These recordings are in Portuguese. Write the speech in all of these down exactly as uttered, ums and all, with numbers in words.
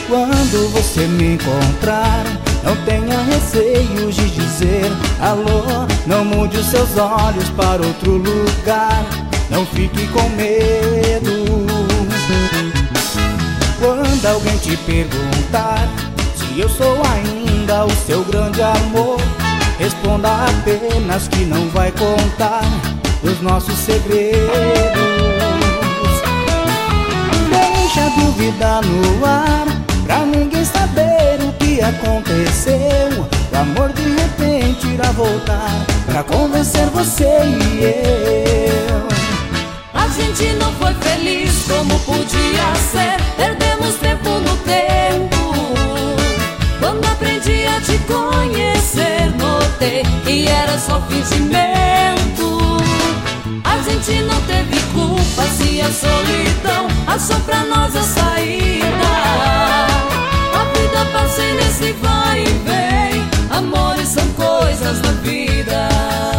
Quando você me encontrar, não tenha receios de dizer alô. Não mude os seus olhos para outro lugar, não fique com medo. Quando alguém te perguntar se eu sou ainda o seu grande amor, responda apenas que não vai contar os nossos segredos. Deixa a dúvida no ar, pra ninguém saber o que aconteceu. O amor de repente irá voltar pra convencer você e eu. A gente não foi feliz como podia ser, perdemos tempo no tempo. Quando aprendi a te conhecer, notei que era só fingimento. A gente não teve culpa se a solidão achou pra nós a saída. A vida passa nesse vai e vem, amores são coisas da vida.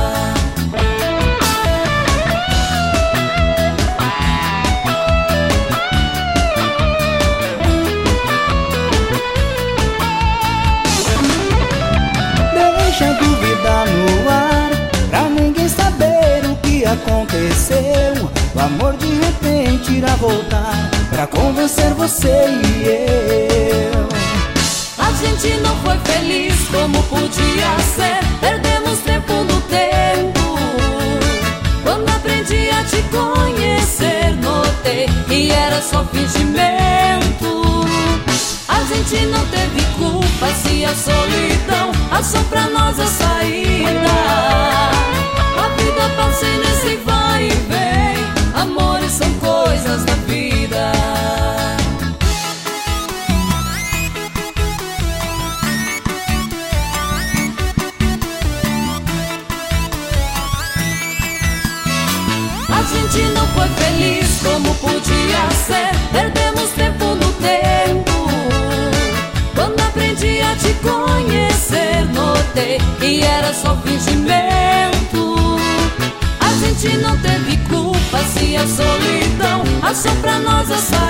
Deixa a dúvida no ar, pra ninguém saber o que aconteceu. O amor de repente irá voltar pra convencer você e eu. A gente não foi feliz como podia ser, perdemos tempo no tempo. Quando aprendi a te conhecer, notei que era só fingimento. A gente não teve culpa se a solidão achou pra nós a saída. A vida passa nesse vai e vem, amores são coisas da vida. A gente não foi feliz como podia ser, perdemos tempo no tempo. Quando aprendi a te conhecer, notei que era só fingimento. A gente não teve culpa se a solidão achou pra nós a saída.